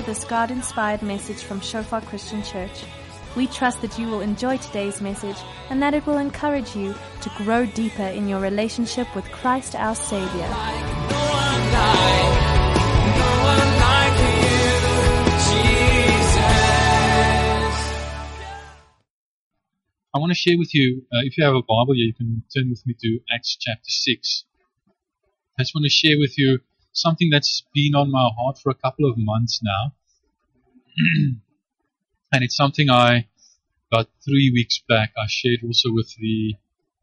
this God-inspired message from Shofar Christian Church. We trust that you will enjoy today's message and that it will encourage you to grow deeper in your relationship with Christ our Savior. I want to share with you, if you have a Bible here, you can turn with me to Acts chapter 6. I just want to share with you something that's been on my heart for a couple of months now. And it's something about 3 weeks back, I shared also with the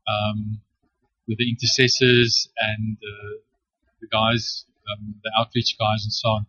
intercessors and the guys, the outreach guys and so on.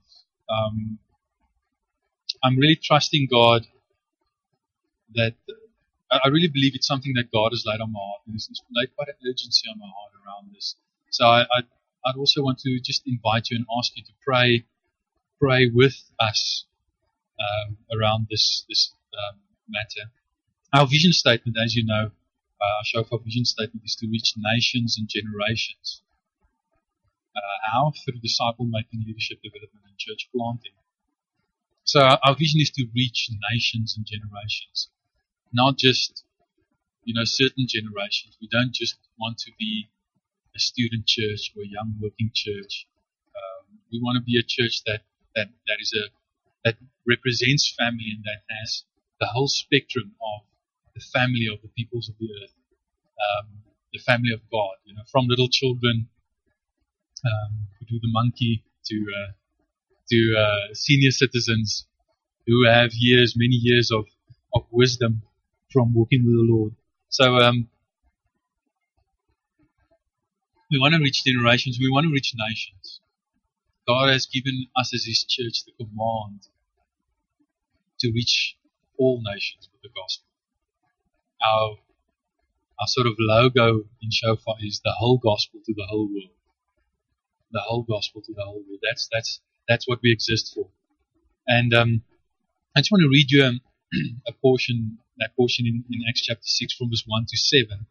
I'm really trusting God that I really believe it's something that God has laid on my heart. And He's laid quite an urgency on my heart around this. So I'd also want to just invite you and ask you to pray with us around this matter. Our vision statement, as you know, our Shofar vision statement is to reach nations and generations. How? Through disciple making, leadership development, and church planting. So our vision is to reach nations and generations. Not just, certain generations. We don't just want to be a student church or a young working church. We want to be a church that represents family and that has the whole spectrum of the family of the peoples of the earth, the family of God. From little children who do the monkey to senior citizens who have many years of wisdom from walking with the Lord. So we want to reach generations. We want to reach nations. God has given us as His church the command to reach all nations with the gospel. Our sort of logo in Shofar is the whole gospel to the whole world. The whole gospel to the whole world. That's what we exist for. And I just want to read you a portion in Acts chapter 6 from verse 1 to 7.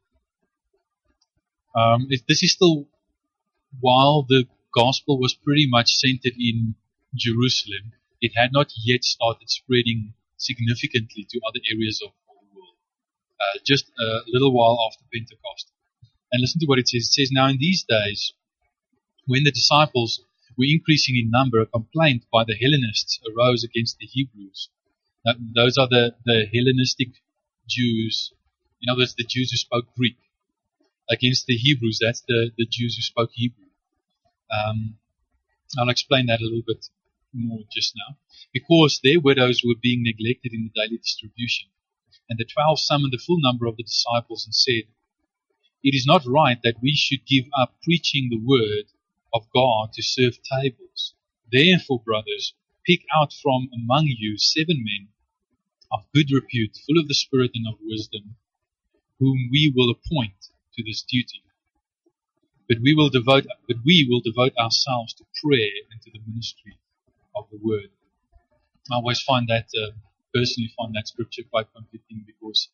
This is still while the gospel was pretty much centered in Jerusalem. It had not yet started spreading significantly to other areas of the world. Just a little while after Pentecost. And listen to what it says. It says, "Now in these days, when the disciples were increasing in number, a complaint by the Hellenists arose against the Hebrews." Now, those are the Hellenistic Jews. In other words, the Jews who spoke Greek. Against the Hebrews, that's the Jews who spoke Hebrew. I'll explain that a little bit more just now. Because their widows were being neglected in the daily distribution. And the 12 summoned the full number of the disciples and said, "It is not right that we should give up preaching the word of God to serve tables. Therefore, brothers, pick out from among you 7 men of good repute, full of the Spirit and of wisdom, whom we will appoint to this duty. But we will devote ourselves to prayer and to the ministry of the word." I always personally find that scripture quite convicting because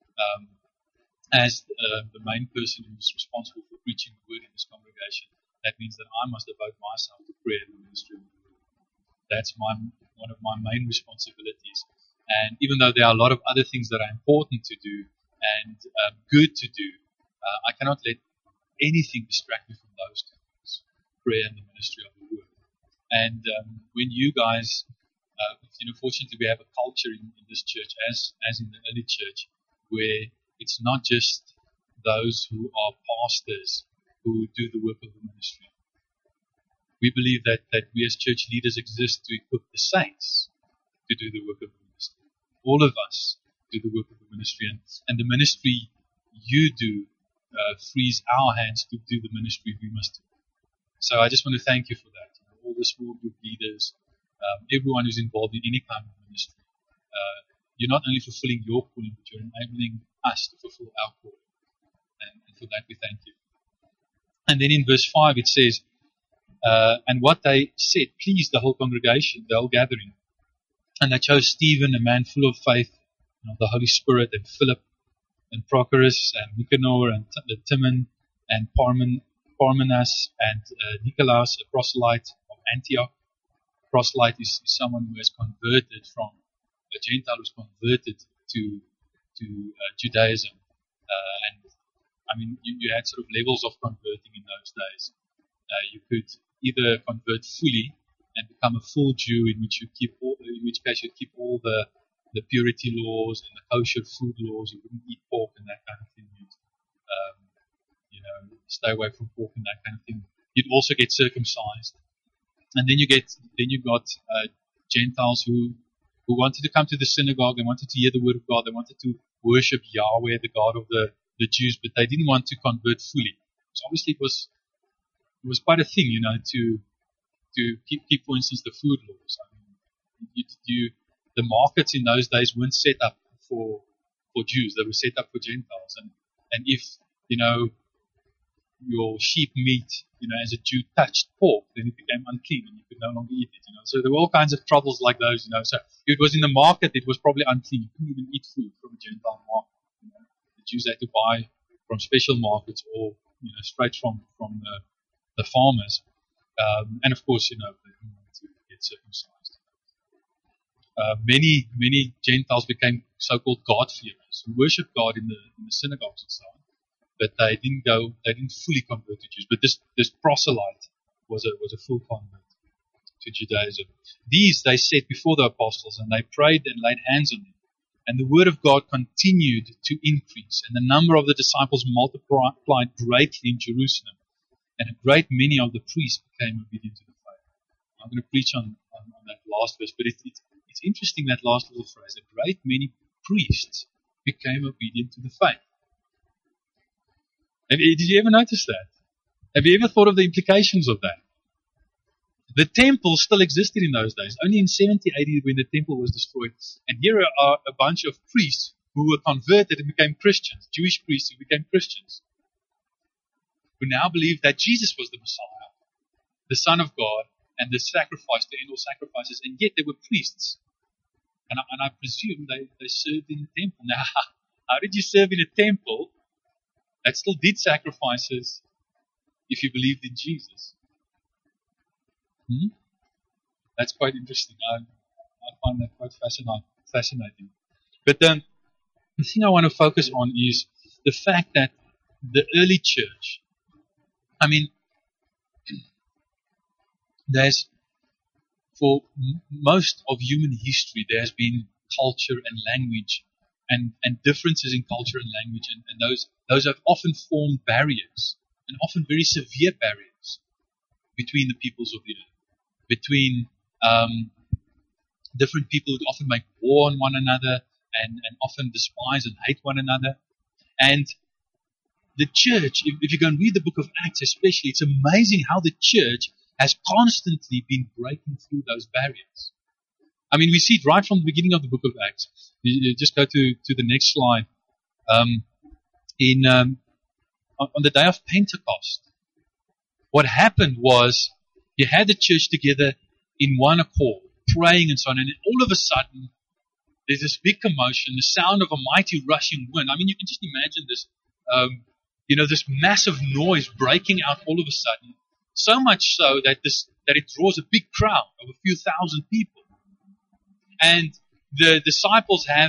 as the main person who's responsible for preaching the word in this congregation, that means that I must devote myself to prayer and the ministry of the word. That's one of my main responsibilities. And even though there are a lot of other things that are important to do and good to do, I cannot let anything distract me from those two things, prayer and the ministry of the word. And when you guys, fortunately we have a culture in this church, as in the early church, where it's not just those who are pastors who do the work of the ministry. We believe that we as church leaders exist to equip the saints to do the work of the ministry. All of us do the work of the ministry, and the ministry you do frees our hands to do the ministry we must do. So I just want to thank you for that. All the small group leaders, everyone who's involved in any kind of ministry. You're not only fulfilling your calling, but you're enabling us to fulfill our calling. And for that we thank you. And then in verse 5 it says, and what they said pleased the whole congregation, the whole gathering. And they chose Stephen, a man full of faith, of the Holy Spirit, and Philip, and Prochorus, and Nicanor, and Timon, and Parmenas, and Nicolaus, a proselyte of Antioch, proselyte is someone who has converted from a Gentile who's converted to Judaism. And I mean, you had sort of levels of converting in those days. You could either convert fully and become a full Jew, in which case you keep all the purity laws and the kosher food laws. You wouldn't eat pork and that kind of thing. You'd, stay away from pork and that kind of thing. You'd also get circumcised, and then you got Gentiles who wanted to come to the synagogue. They wanted to hear the word of God. They wanted to worship Yahweh, the God of the Jews, but they didn't want to convert fully. So obviously it was quite a thing, to keep, for instance, the food laws. I mean, the markets in those days weren't set up for Jews; they were set up for Gentiles. And if your sheep meat, as a Jew touched pork, then it became unclean and you could no longer eat it. So there were all kinds of troubles like those. So if it was in the market, it was probably unclean. You couldn't even eat food from a Gentile market. The Jews had to buy from special markets or straight from the farmers. And of course, they didn't want to get circumcised. Many Gentiles became so-called God-fearers who worshipped God in the synagogues and so on, but they didn't fully convert to Jews. But this proselyte was a full convert to Judaism. These they set before the apostles, and they prayed and laid hands on them. And the word of God continued to increase, and the number of the disciples multiplied greatly in Jerusalem, and a great many of the priests became obedient to the faith. I'm going to preach on that last verse, but it's interesting, that last little phrase. A great many priests became obedient to the faith. Did you ever notice that? Have you ever thought of the implications of that? The temple still existed in those days, only in 70 AD when the temple was destroyed. And here are a bunch of priests who were converted and became Christians, Jewish priests who became Christians, who now believed that Jesus was the Messiah, the Son of God, and the sacrifice, the end all sacrifices, and yet they were priests. And I presume they served in the temple. Now, how did you serve in a temple that still did sacrifices if you believed in Jesus? That's quite interesting. I find that quite fascinating. But the thing I want to focus on is the fact that the early church, I mean, for most of human history, there has been culture and language and differences in culture and language, and those have often formed barriers, and often very severe barriers, between the peoples of the earth, between different people who often make war on one another and often despise and hate one another. And the church, if you go and read the book of Acts especially, it's amazing how the church has constantly been breaking through those barriers. I mean, we see it right from the beginning of the book of Acts. You just go to the next slide. On the day of Pentecost, what happened was you had the church together in one accord, praying and so on, and then all of a sudden, there's this big commotion, the sound of a mighty rushing wind. I mean, you can just imagine this, this massive noise breaking out all of a sudden, so much so that it draws a big crowd of a few thousand people. And the disciples have,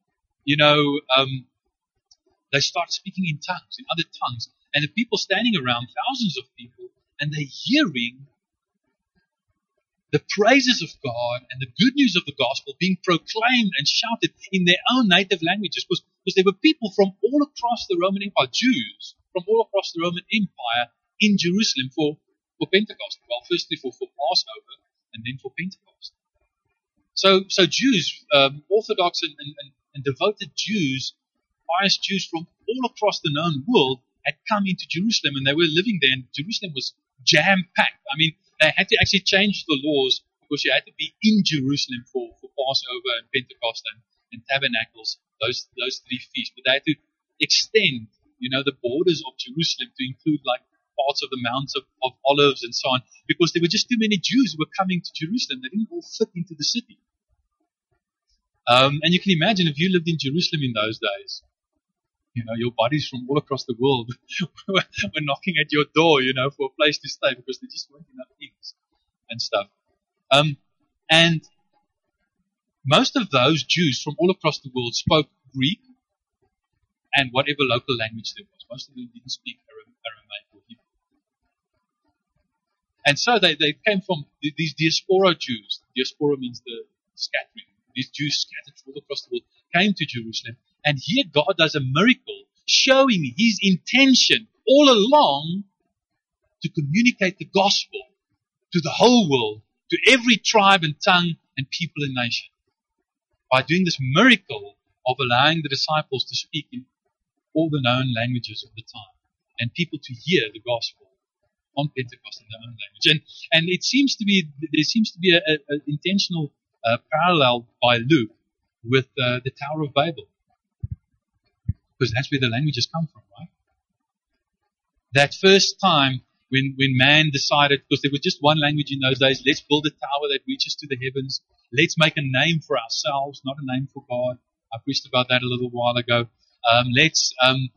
they start speaking in tongues, in other tongues, and the people standing around, thousands of people, and they're hearing the praises of God and the good news of the gospel being proclaimed and shouted in their own native languages, because there were people from all across the Roman Empire, Jews from all across the Roman Empire in Jerusalem for Pentecost. Well, firstly for Passover and then for Pentecost. So Jews, Orthodox and devoted Jews, pious Jews from all across the known world had come into Jerusalem, and they were living there, and Jerusalem was jam-packed. I mean, they had to actually change the laws because you had to be in Jerusalem for Passover and Pentecost and Tabernacles, those three feasts. But they had to extend, the borders of Jerusalem to include like parts of the Mount of Olives and so on, because there were just too many Jews who were coming to Jerusalem. They didn't all fit into the city. And you can imagine if you lived in Jerusalem in those days, your buddies from all across the world were knocking at your door, for a place to stay, because there just weren't enough inns and stuff. And most of those Jews from all across the world spoke Greek and whatever local language there was. Most of them didn't speak Aramaic or Hebrew. And so they came from these diaspora Jews. Diaspora means the scattering. These Jews scattered all across the world came to Jerusalem. And here God does a miracle showing His intention all along to communicate the gospel to the whole world, to every tribe and tongue and people and nation. By doing this miracle of allowing the disciples to speak in all the known languages of the time and people to hear the gospel on Pentecost in their own language. And there seems to be an intentional parallel by Luke with the Tower of Babel. Because that's where the languages come from, right? That first time when man decided, because there was just one language in those days, let's build a tower that reaches to the heavens. Let's make a name for ourselves, not a name for God. I preached about that a little while ago. Let's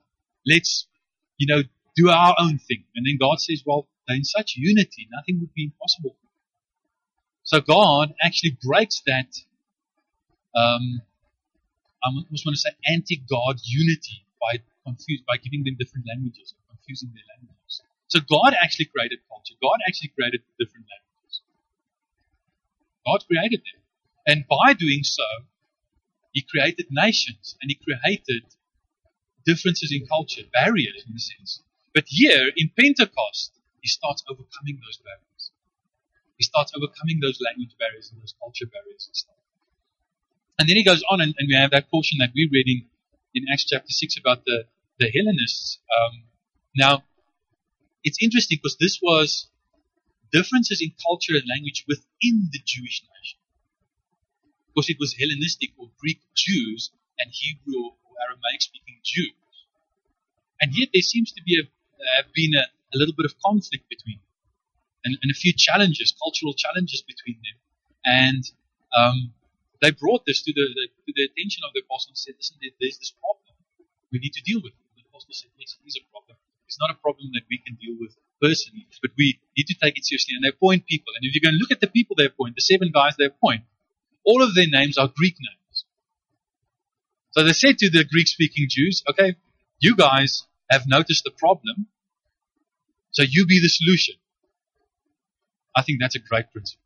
do our own thing. And then God says, well, they're in such unity, nothing would be impossible. So God actually breaks that, I almost want to say anti-God unity by giving them different languages, or confusing their languages. So God actually created culture. God actually created different languages. God created them. And by doing so, He created nations and He created differences in culture, barriers in a sense. But here in Pentecost, He starts overcoming those barriers. He starts overcoming those language barriers and those culture barriers and stuff. And then He goes on, and we have that portion that we read in Acts chapter 6 about the Hellenists. Now, it's interesting because this was differences in culture and language within the Jewish nation. Because it was Hellenistic or Greek Jews and Hebrew or Aramaic speaking Jews. And yet there seems to have been a little bit of conflict between them and a few challenges, cultural challenges between them. And they brought this to the attention of the apostle and said, listen, there's this problem. We need to deal with it. The apostle said, yes, it is a problem. It's not a problem that we can deal with personally, but we need to take it seriously. And they appoint people. And if you're going to look at the people they appoint, the 7 guys they appoint, all of their names are Greek names. So they said to the Greek-speaking Jews, okay, you guys have noticed the problem, so you be the solution. I think that's a great principle.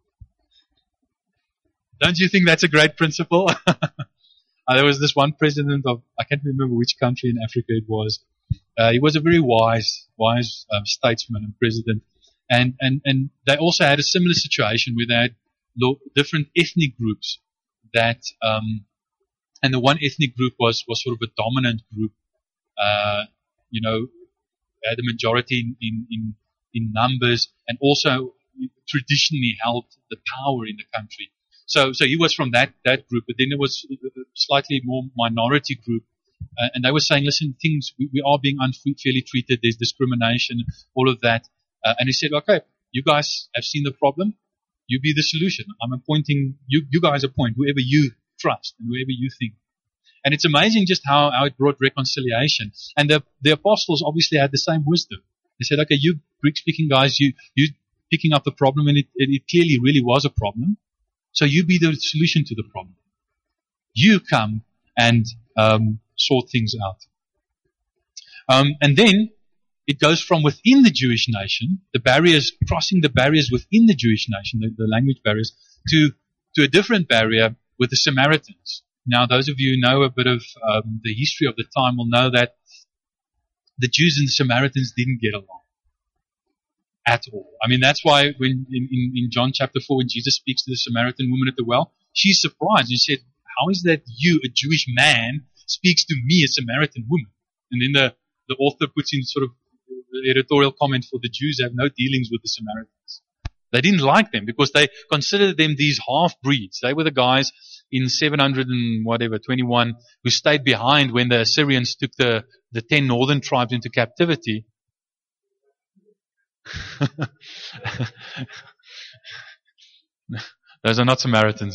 Don't you think that's a great principle? There was this one president of, I can't remember which country in Africa it was. He was a very wise statesman and president. And they also had a similar situation where they had different ethnic groups that, and the one ethnic group was sort of a dominant group, had a majority in numbers and also traditionally held the power in the country. So he was from that group, but then there was a slightly more minority group, and they were saying, listen, we are being unfairly treated, there's discrimination, all of that. And he said, okay, you guys have seen the problem, you be the solution. I'm appointing, you guys appoint whoever you trust and whoever you think. And it's amazing just how it brought reconciliation. And the apostles obviously had the same wisdom. They said, okay, you Greek-speaking guys, you picking up the problem, and it clearly really was a problem. So you be the solution to the problem. You come and sort things out. And then it goes from within the Jewish nation, the barriers, crossing the barriers within the Jewish nation, the language barriers, to a different barrier with the Samaritans. Now, those of you who know a bit of the history of the time will know that the Jews and the Samaritans didn't get along at all. I mean, that's why when in John chapter 4, when Jesus speaks to the Samaritan woman at the well, she's surprised. She said, how is that you, a Jewish man, speaks to me, a Samaritan woman? And then the author puts in sort of the editorial comment, for the Jews have no dealings with the Samaritans. They didn't like them because they considered them these half-breeds. They were the guys in 721 who stayed behind when the Assyrians took the 10 northern tribes into captivity. Those are not Samaritans.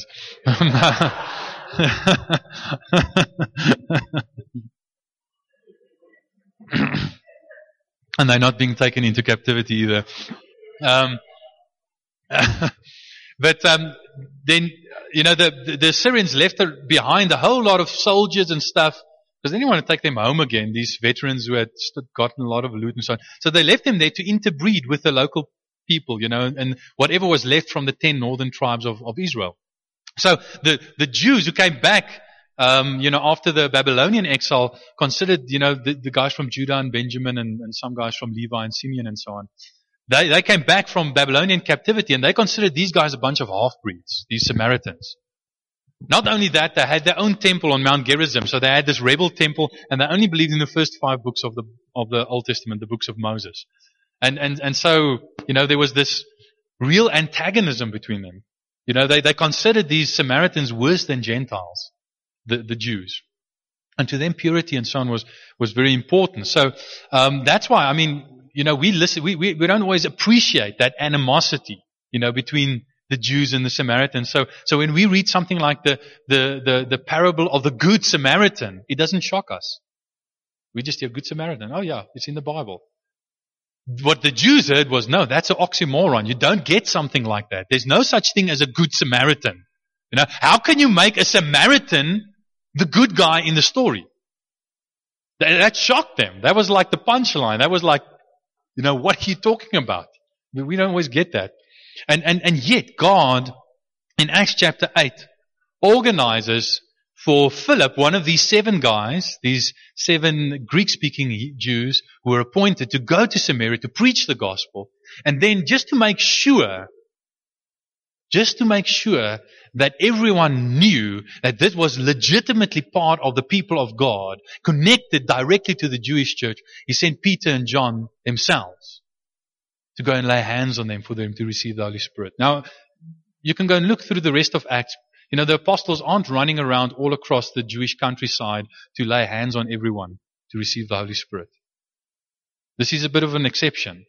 And they're not being taken into captivity either. But then, the Assyrians left behind a whole lot of soldiers and stuff, because they didn't want to take them home again, these veterans who had gotten a lot of loot and so on. So they left them there to interbreed with the local people, and whatever was left from the 10 northern tribes of Israel. So the Jews who came back, after the Babylonian exile, considered, the guys from Judah and Benjamin and some guys from Levi and Simeon and so on. They came back from Babylonian captivity, and they considered these guys a bunch of half-breeds, these Samaritans. Not only that, they had their own temple on Mount Gerizim, so they had this rebel temple, and they only believed in the first 5 books of the Old Testament, the books of Moses. And so, there was this real antagonism between them. They considered these Samaritans worse than Gentiles, the Jews. And to them, purity and so on was very important. So, that's why, we don't always appreciate that animosity, between the Jews and the Samaritans. So when we read something like the parable of the Good Samaritan, it doesn't shock us. We just hear Good Samaritan. Oh yeah, it's in the Bible. What the Jews heard was, no, that's an oxymoron. You don't get something like that. There's no such thing as a Good Samaritan. How can you make a Samaritan the good guy in the story? That shocked them. That was like the punchline. That was like, what are you talking about? We don't always get that. And yet God, in Acts chapter 8, organizes for Philip, one of these 7 guys, these 7 Greek-speaking Jews who were appointed to go to Samaria to preach the gospel. And then just to make sure that everyone knew that this was legitimately part of the people of God, connected directly to the Jewish church, he sent Peter and John themselves to go and lay hands on them for them to receive the Holy Spirit. Now, you can go and look through the rest of Acts. The apostles aren't running around all across the Jewish countryside to lay hands on everyone to receive the Holy Spirit. This is a bit of an exception.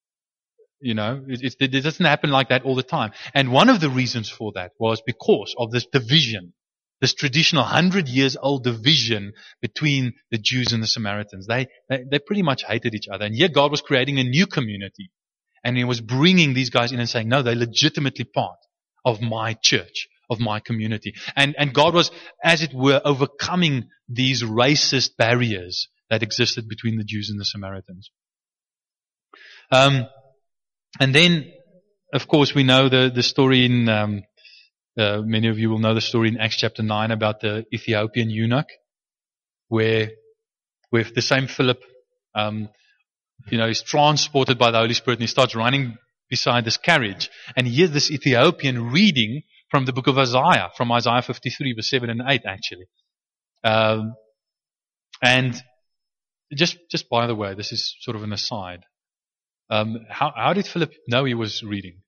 It doesn't happen like that all the time. And one of the reasons for that was because of this division, this traditional 100 years old division between the Jews and the Samaritans. They pretty much hated each other. And yet God was creating a new community. And He was bringing these guys in and saying, no, they're legitimately part of my church, of my community. And God was, as it were, overcoming these racist barriers that existed between the Jews and the Samaritans. And then, of course, we know the story in, many of you will know the story in Acts chapter 9 about the Ethiopian eunuch, where with the same Philip, he's transported by the Holy Spirit and he starts running beside this carriage. And he hears this Ethiopian reading from the book of Isaiah, from Isaiah 53 verse 7 and 8 actually. And just by the way, this is sort of an aside. How did Philip know he was reading?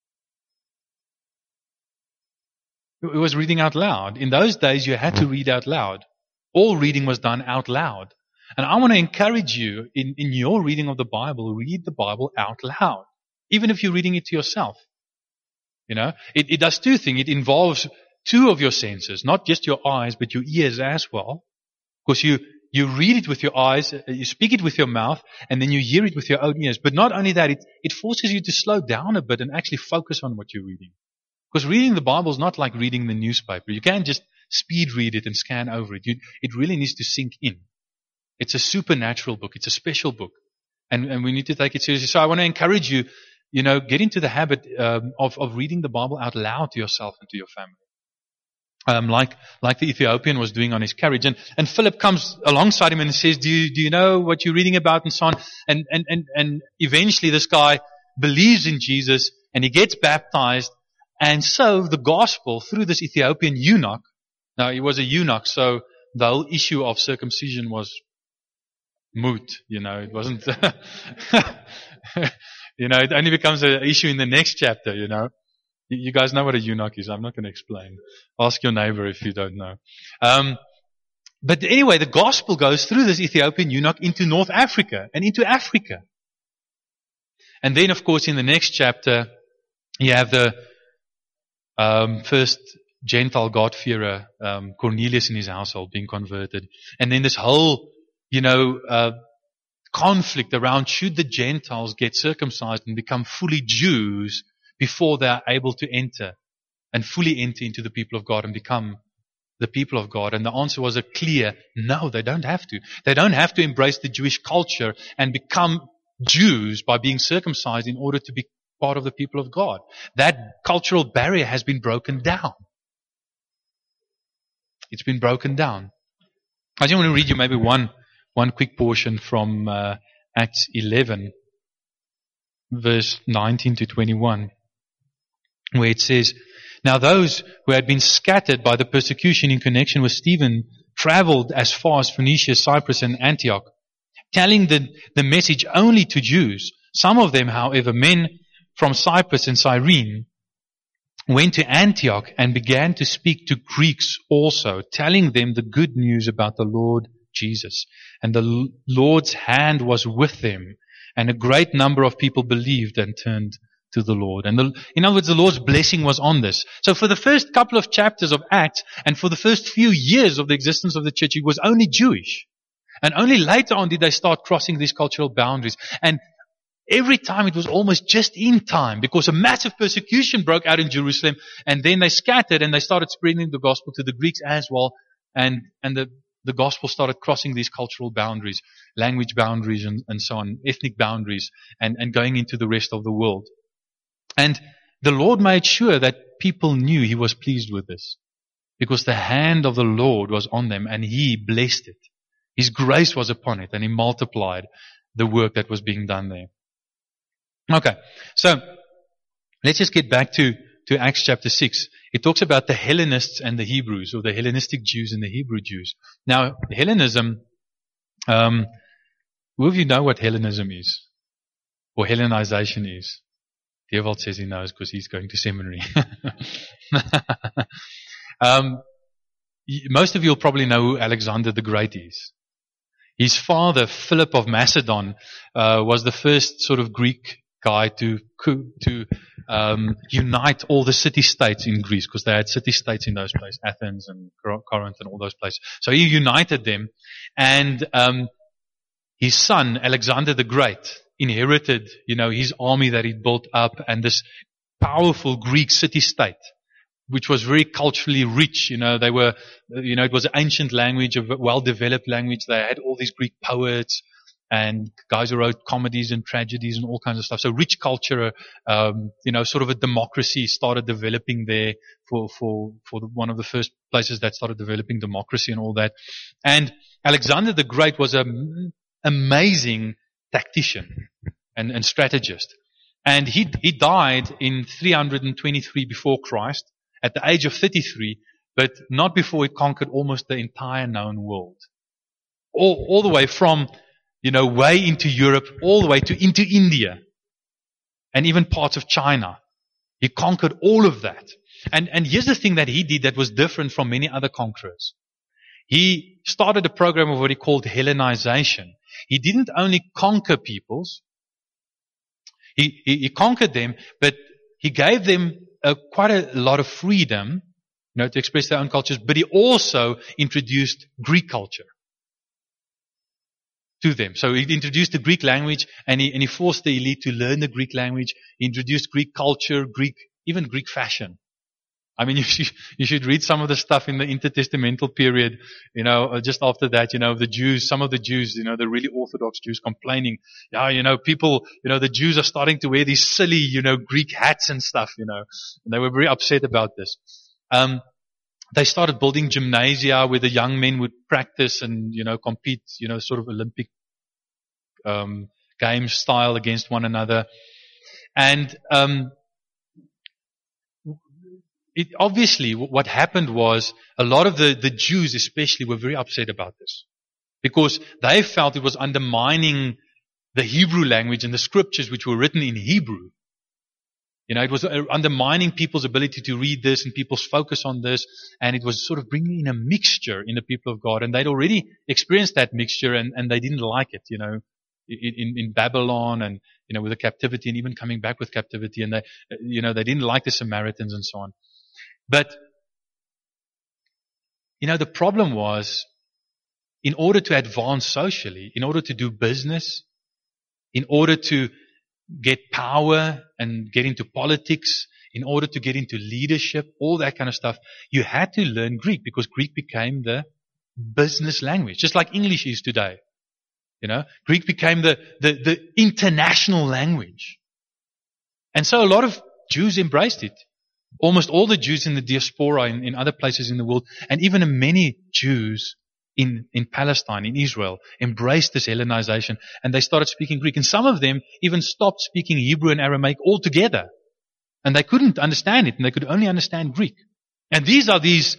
He was reading out loud. In those days you had to read out loud. All reading was done out loud. And I want to encourage you, in your reading of the Bible, read the Bible out loud. Even if you're reading it to yourself. It does 2 things. It involves 2 of your senses, not just your eyes, but your ears as well. Because you read it with your eyes, you speak it with your mouth, and then you hear it with your own ears. But not only that, it forces you to slow down a bit and actually focus on what you're reading. Because reading the Bible is not like reading the newspaper. You can't just speed read it and scan over it. It really needs to sink in. It's a supernatural book. It's a special book. And we need to take it seriously. So I want to encourage you, get into the habit of reading the Bible out loud to yourself and to your family. Like the Ethiopian was doing on his carriage. And Philip comes alongside him and says, do you know what you're reading about and so on? And eventually this guy believes in Jesus and he gets baptized. And so the gospel through this Ethiopian eunuch, now he was a eunuch, so the whole issue of circumcision was moot, it wasn't, it only becomes an issue in the next chapter, You guys know what a eunuch is. I'm not going to explain. Ask your neighbor if you don't know. But anyway, the gospel goes through this Ethiopian eunuch into North Africa and into Africa. And then, of course, in the next chapter, you have the first Gentile God-fearer, Cornelius and his household being converted. And then this whole, conflict around should the Gentiles get circumcised and become fully Jews before they are able to enter and fully enter into the people of God and become the people of God? And the answer was a clear no, they don't have to. They don't have to embrace the Jewish culture and become Jews by being circumcised in order to be part of the people of God. That cultural barrier has been broken down. It's been broken down. I just want to read you maybe one quick portion from Acts 11, verse 19 to 21, where it says, "Now those who had been scattered by the persecution in connection with Stephen traveled as far as Phoenicia, Cyprus, and Antioch, telling the message only to Jews. Some of them, however, men from Cyprus and Cyrene, went to Antioch and began to speak to Greeks also, telling them the good news about the Lord Jesus. And the Lord's hand was with them, and a great number of people believed and turned to the Lord." And in other words, the Lord's blessing was on this. So for the first couple of chapters of Acts, and for the first few years of the existence of the church, it was only Jewish. And only later on did they start crossing these cultural boundaries. And every time it was almost just in time, because a massive persecution broke out in Jerusalem, and then they scattered and they started spreading the gospel to the Greeks as well, and the gospel started crossing these cultural boundaries, language boundaries and so on, ethnic boundaries, and going into the rest of the world. And the Lord made sure that people knew He was pleased with this, because the hand of the Lord was on them and He blessed it. His grace was upon it, and He multiplied the work that was being done there. Okay, so let's just get back to Acts chapter 6. It talks about the Hellenists and the Hebrews, or the Hellenistic Jews and the Hebrew Jews. Now, Hellenism, who of you know what Hellenism is? Or Hellenization is? Dewald says he knows because he's going to seminary. Most of you will probably know who Alexander the Great is. His father, Philip of Macedon, was the first sort of Greek guy to unite all the city-states in Greece, because they had city-states in those places, Athens and Corinth and all those places. So he united them, and his son, Alexander the Great, inherited, his army that he'd built up, and this powerful Greek city-state, which was very culturally rich. They were, it was an ancient language, a well-developed language. They had all these Greek poets and guys who wrote comedies and tragedies and all kinds of stuff. So rich culture, sort of a democracy started developing there for one of the first places that started developing democracy and all that. And Alexander the Great was an amazing tactician and strategist. And he died in 323 before Christ at the age of 33, but not before he conquered almost the entire known world. All the way from, way into Europe, all the way into India, and even parts of China. He conquered all of that. And here's the thing that he did that was different from many other conquerors. He started a program of what he called Hellenization. He didn't only conquer peoples, he conquered them, but he gave them quite a lot of freedom, to express their own cultures, but he also introduced Greek culture to them. So he introduced the Greek language, and he forced the elite to learn the Greek language. He introduced Greek culture, even Greek fashion. I mean, you should read some of the stuff in the intertestamental period, just after that, the Jews, some of the Jews, the really Orthodox Jews complaining, people, the Jews are starting to wear these silly, Greek hats and stuff, and they were very upset about this. They started building gymnasia where the young men would practice and, compete, sort of Olympic, game style against one another. And, obviously, what happened was a lot of the Jews especially were very upset about this, because they felt it was undermining the Hebrew language and the scriptures which were written in Hebrew. It was undermining people's ability to read this and people's focus on this, and it was sort of bringing in a mixture in the people of God, and they'd already experienced that mixture, and they didn't like it, in Babylon and, with the captivity, and even coming back with captivity, and they didn't like the Samaritans and so on. But, the problem was, in order to advance socially, in order to do business, in order to get power and get into politics, in order to get into leadership, all that kind of stuff, you had to learn Greek because Greek became the business language, just like English is today. Greek became the international language. And so a lot of Jews embraced it. Almost all the Jews in the diaspora in other places in the world, and even many Jews in Palestine, in Israel, embraced this Hellenization, and they started speaking Greek. And some of them even stopped speaking Hebrew and Aramaic altogether. And they couldn't understand it, and they could only understand Greek. And these are these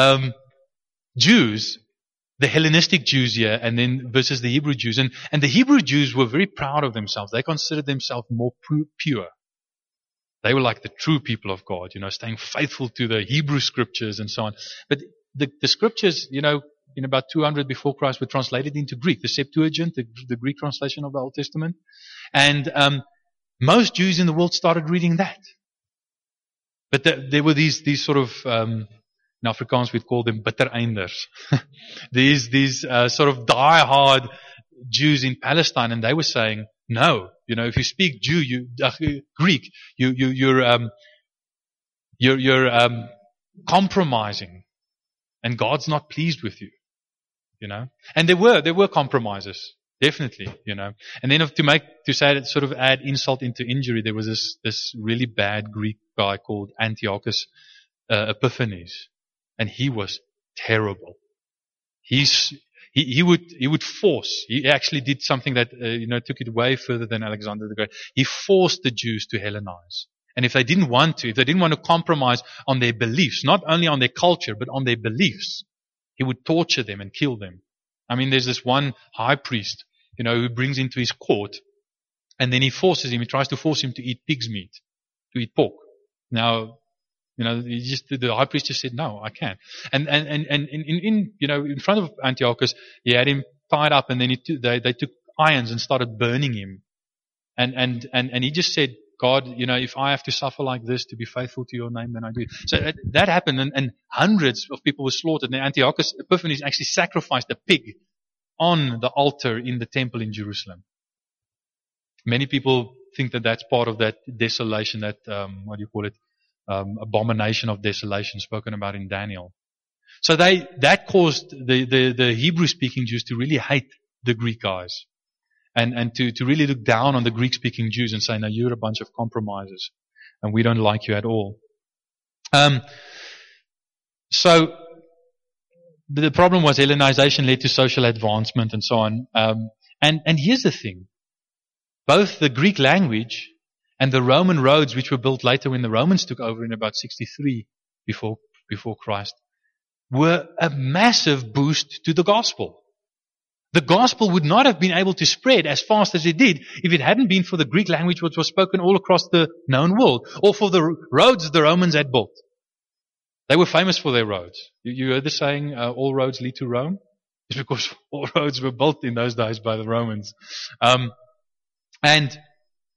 Jews, the Hellenistic Jews here, and then versus the Hebrew Jews. And the Hebrew Jews were very proud of themselves. They considered themselves more pure. They were like the true people of God, staying faithful to the Hebrew scriptures and so on. But the scriptures, in about 200 before Christ, were translated into Greek. The Septuagint, the Greek translation of the Old Testament. And most Jews in the world started reading that. But there were these sort of, in Afrikaans we'd call them bittereinders. these sort of die-hard Jews in Palestine, and they were saying, no, if you speak Greek, you're compromising, and God's not pleased with you, And there were compromises, definitely, And then to add insult into injury, there was this really bad Greek guy called Antiochus Epiphanes, and he was terrible. He would force. He actually did something that took it way further than Alexander the Great. He forced the Jews to Hellenize, and if they didn't want to compromise on their beliefs, not only on their culture but on their beliefs, he would torture them and kill them. I mean, there's this one high priest, who brings into his court, and then he tries to force him to eat pig's meat, to eat pork. Now, the high priest just said, no, I can't. And in front of Antiochus, he had him tied up, and then they took irons and started burning him. And he just said, God, if I have to suffer like this to be faithful to your name, then I do. So that happened, and hundreds of people were slaughtered. And Antiochus Epiphanes actually sacrificed a pig on the altar in the temple in Jerusalem. Many people think that that's part of that desolation, that, abomination of desolation spoken about in Daniel. So that caused the Hebrew-speaking Jews to really hate the Greek guys. And to really look down on the Greek-speaking Jews and say, no, you're a bunch of compromisers, and we don't like you at all. So the problem was Hellenization led to social advancement and so on. And here's the thing. Both the Greek language and the Roman roads, which were built later when the Romans took over in about 63 before Christ, were a massive boost to the gospel. The gospel would not have been able to spread as fast as it did if it hadn't been for the Greek language which was spoken all across the known world, or for the roads the Romans had built. They were famous for their roads. You heard the saying, all roads lead to Rome? It's because all roads were built in those days by the Romans. And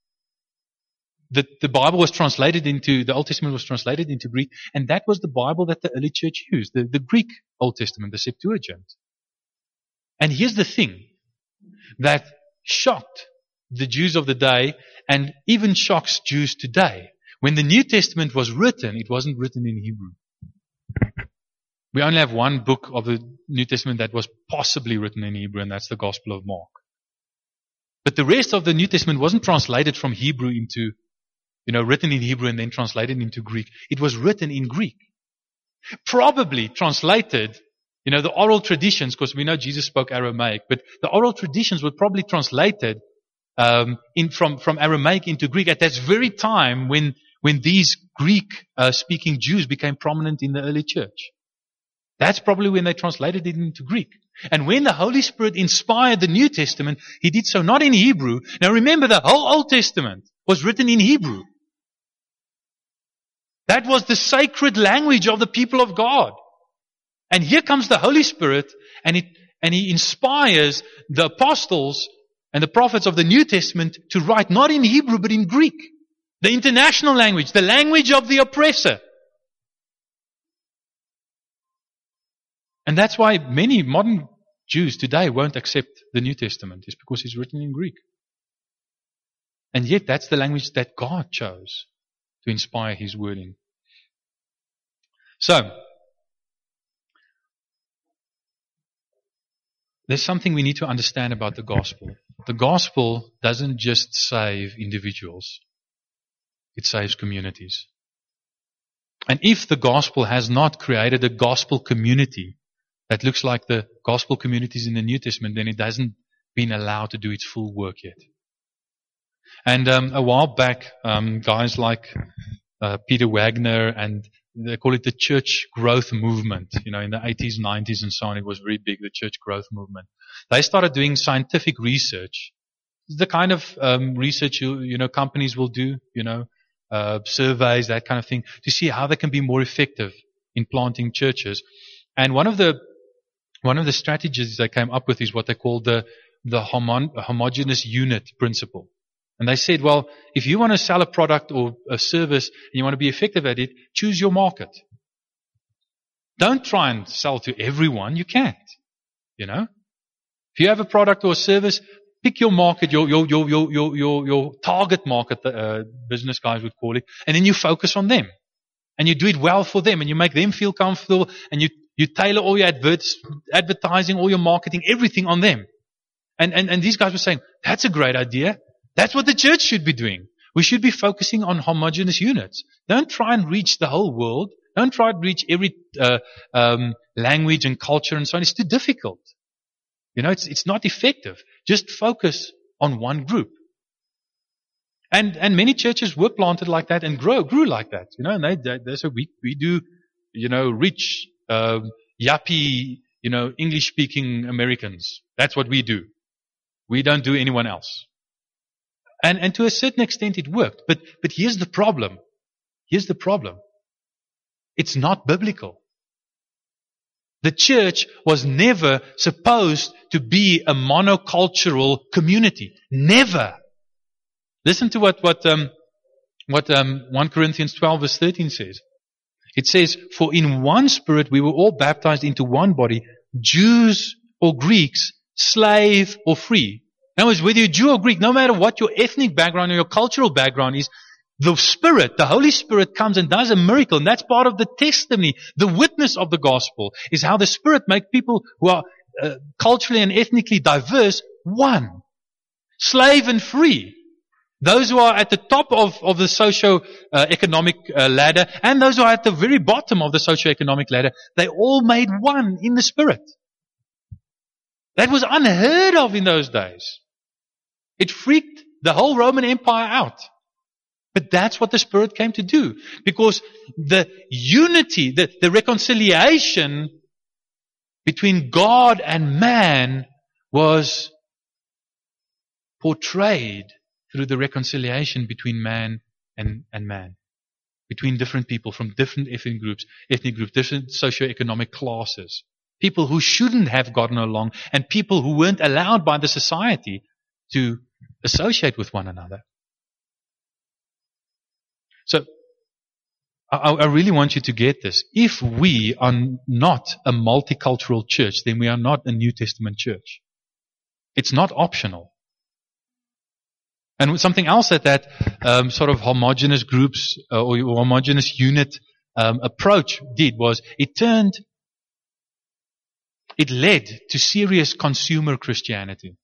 the Bible was translated the Old Testament was translated into Greek, and that was the Bible that the early church used, the Greek Old Testament, the Septuagint. And here's the thing that shocked the Jews of the day and even shocks Jews today. When the New Testament was written, it wasn't written in Hebrew. We only have one book of the New Testament that was possibly written in Hebrew, and that's the Gospel of Mark. But the rest of the New Testament wasn't translated from Hebrew into, written in Hebrew and then translated into Greek. It was written in Greek. Probably translated, the oral traditions, because we know Jesus spoke Aramaic, but the oral traditions were probably translated from Aramaic into Greek at that very time when these Greek-speaking Jews became prominent in the early church. That's probably when they translated it into Greek. And when the Holy Spirit inspired the New Testament, He did so not in Hebrew. Now remember, the whole Old Testament was written in Hebrew. That was the sacred language of the people of God. And here comes the Holy Spirit, and He inspires the apostles and the prophets of the New Testament to write not in Hebrew but in Greek. The international language, the language of the oppressor. And that's why many modern Jews today won't accept the New Testament. It's because it's written in Greek. And yet that's the language that God chose. to inspire His word in. So, there's something we need to understand about the gospel. The gospel doesn't just save individuals. It saves communities. And if the gospel has not created a gospel community that looks like the gospel communities in the New Testament, then it hasn't been allowed to do its full work yet. And a while back, guys like Peter Wagner, and they call it the church growth movement. In the 80s, 90s and so on, it was very big, the church growth movement. They started doing scientific research. It's the kind of research companies will do, surveys, that kind of thing, to see how they can be more effective in planting churches. And one of the strategies they came up with is what they call the homogeneous unit principle. And they said, well, if you want to sell a product or a service and you want to be effective at it, choose your market. Don't try and sell to everyone. You can't. If you have a product or a service, pick your market, your target market, business guys would call it, and then you focus on them. And you do it well for them, and you make them feel comfortable, and you tailor all your advertising, all your marketing, everything on them. And these guys were saying, that's a great idea. That's what the church should be doing. We should be focusing on homogeneous units. Don't try and reach the whole world. Don't try to reach every language and culture and so on. It's too difficult. It's not effective. Just focus on one group. And many churches were planted like that and grew like that. And they said, we do, rich, yuppie, English-speaking Americans. That's what we do. We don't do anyone else. And to a certain extent it worked. But here's the problem. It's not biblical. The church was never supposed to be a monocultural community. Never. Listen to what 1 Corinthians 12 verse 13 says. It says, for in one Spirit we were all baptized into one body, Jews or Greeks, slave or free. In other words, whether you're Jew or Greek, no matter what your ethnic background or your cultural background is, the Spirit, the Holy Spirit comes and does a miracle. And that's part of the testimony, the witness of the gospel, is how the Spirit makes people who are culturally and ethnically diverse one. Slave and free. Those who are at the top of the socio-economic ladder and those who are at the very bottom of the socio-economic ladder, they all made one in the Spirit. That was unheard of in those days. It freaked the whole Roman Empire out. But that's what the Spirit came to do. Because the unity, the reconciliation between God and man was portrayed through the reconciliation between man and man. Between different people from different ethnic groups, different socioeconomic classes. People who shouldn't have gotten along and people who weren't allowed by the society to associate with one another. So, I really want you to get this. If we are not a multicultural church, then we are not a New Testament church. It's not optional. And something else that sort of homogeneous groups or homogeneous unit approach did was it led to serious consumer Christianity.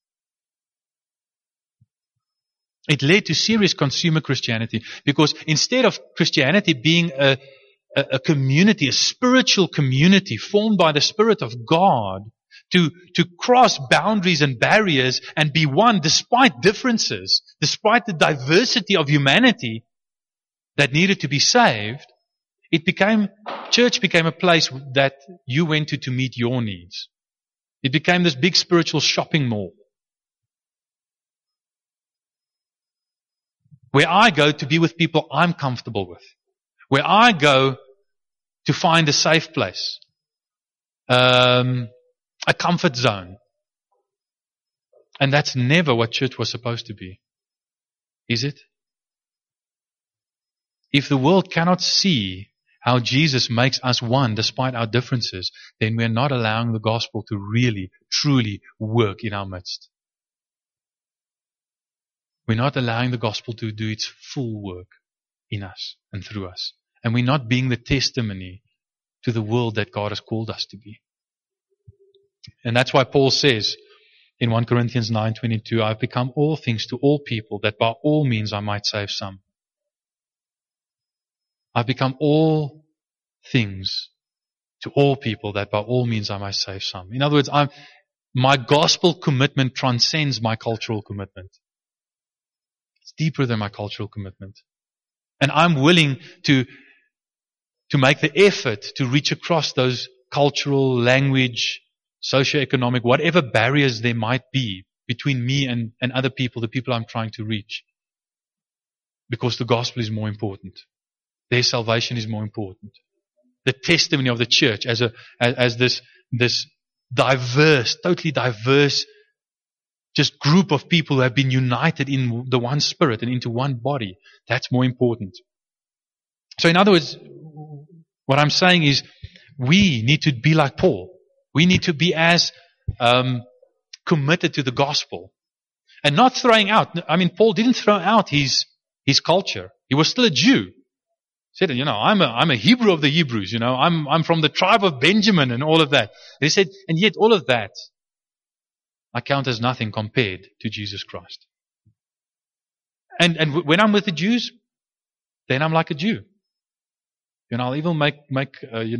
It led to serious consumer Christianity because instead of Christianity being a community, a spiritual community formed by the Spirit of God to cross boundaries and barriers and be one despite differences, despite the diversity of humanity that needed to be saved, church became a place that you went to meet your needs. It became this big spiritual shopping mall. Where I go to be with people I'm comfortable with. Where I go to find a safe place. A comfort zone. And that's never what church was supposed to be. Is it? If the world cannot see how Jesus makes us one despite our differences, then we're not allowing the gospel to really, truly work in our midst. We're not allowing the gospel to do its full work. in us and through us. And we're not being the testimony to the world that God has called us to be. And that's why Paul says in 1 Corinthians 9:22, I've become all things to all people, that by all means I might save some. I've become all things to all people, that by all means I might save some. In other words, my gospel commitment transcends my cultural commitment. It's deeper than my cultural commitment. And I'm willing to make the effort to reach across those cultural, language, socioeconomic, whatever barriers there might be between me and other people, the people I'm trying to reach. Because the gospel is more important. Their salvation is more important. The testimony of the church as this diverse, totally diverse, just group of people who have been united in the one spirit and into one body, that's more important. So in other words, what I'm saying is we need to be like Paul. We need to be as committed to the gospel and not throwing out. I mean, Paul didn't throw out his culture. He was still a Jew. He said, I'm a Hebrew of the Hebrews. I'm from the tribe of Benjamin and all of that. He said, and yet all of that I count as nothing compared to Jesus Christ. And when I'm with the Jews, then I'm like a Jew. I'll even make what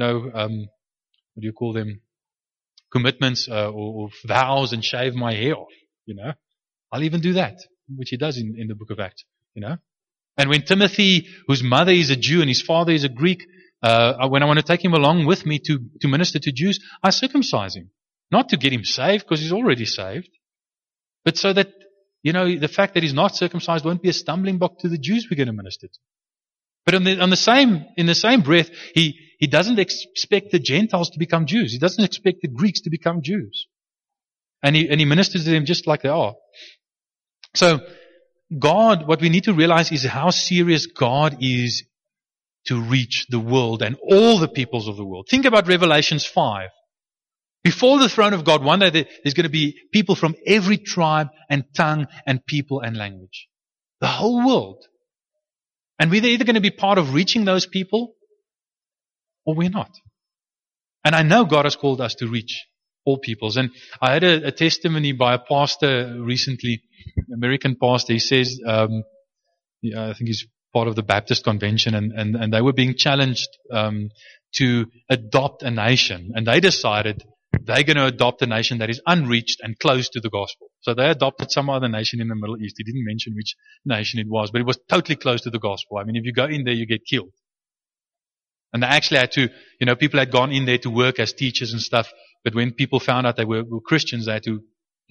do you call them? Commitments or vows and shave my hair off. I'll even do that, which he does in the book of Acts. And when Timothy, whose mother is a Jew and his father is a Greek, when I want to take him along with me to minister to Jews, I circumcise him. Not to get him saved, because he's already saved, but so that, the fact that he's not circumcised won't be a stumbling block to the Jews we're going to minister to. But in the same breath, he doesn't expect the Gentiles to become Jews. He doesn't expect the Greeks to become Jews. And he ministers to them just like they are. So, God, what we need to realize is how serious God is to reach the world and all the peoples of the world. Think about Revelations 5. Before the throne of God, one day there's going to be people from every tribe and tongue and people and language. The whole world. And we're either going to be part of reaching those people or we're not. And I know God has called us to reach all peoples. And I had a testimony by a pastor recently, an American pastor. He says, I think he's part of the Baptist convention, and they were being challenged to adopt a nation. And they decided they're going to adopt a nation that is unreached and close to the gospel. So they adopted some other nation in the Middle East. He didn't mention which nation it was, but it was totally close to the gospel. I mean, if you go in there, you get killed. And they actually had to, people had gone in there to work as teachers and stuff, but when people found out they were Christians, they had to,